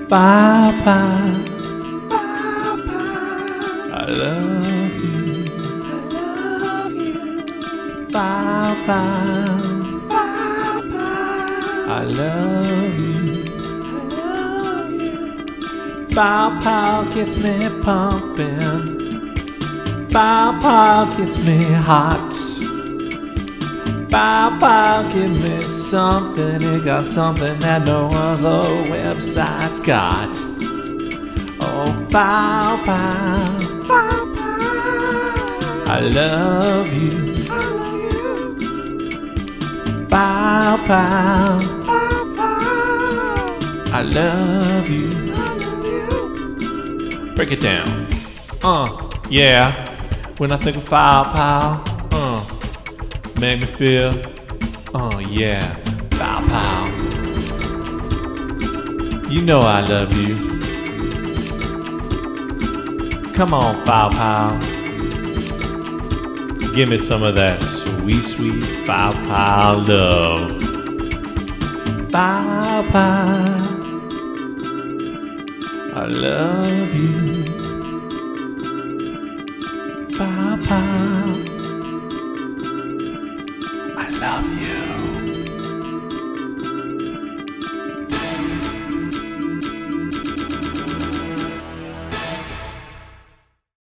Papa, I love you. Papa, I love you. Papa gets me pumping. Papa gets me hot. Papa give me something. It got something that no other website's got. Oh, Papa, I love you. Papa, I love you. Break it down. Yeah. When I think of Papa, make me feel, yeah, Papa. You know I love you. Come on, Papa. Give me some of that sweet, sweet Papa love. Papa, I love you. Papa, I love you.